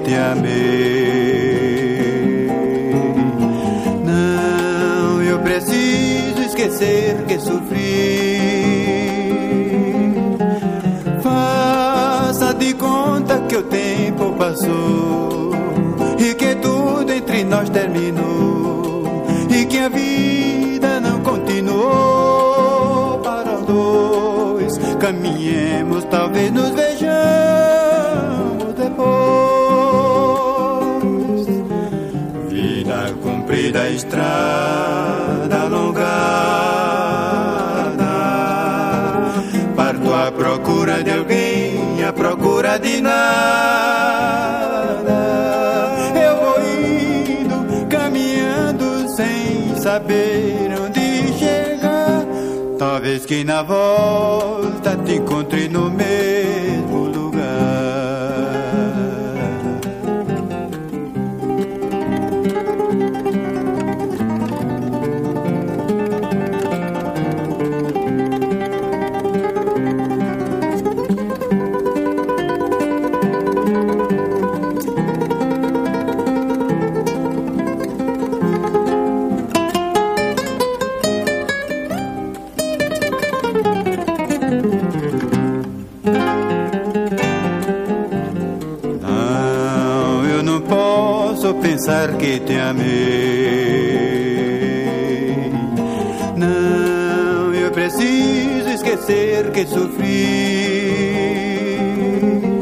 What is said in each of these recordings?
te amei. Não, eu preciso esquecer que sofri. Faça de conta que o tempo passou e que tudo entre nós terminou e que a vida não continuou para os dois. Caminhemos, talvez nos vejamos depois. Vida comprida, estrada alongada, parto à procura de alguém, à procura de nada. Eu vou indo, caminhando sem saber onde chegar. Talvez que na volta te encontre no mesmo lugar. Pensar que te amei. Não, eu preciso esquecer que sofri.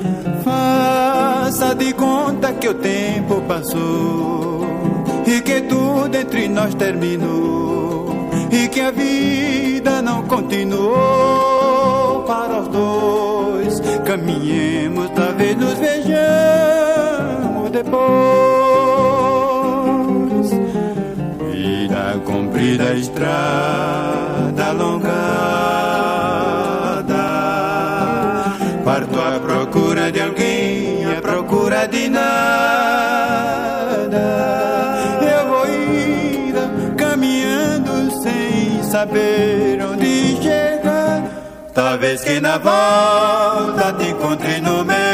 Faça de conta que o tempo passou e que tudo entre nós terminou e que a vida não continuou para os dois. Caminhemos, talvez nos vejamos depois. Vida comprida, estrada alongada, parto à procura de alguém, à procura de nada. Eu vou indo, caminhando sem saber onde chegar. Talvez que na volta te encontre no meio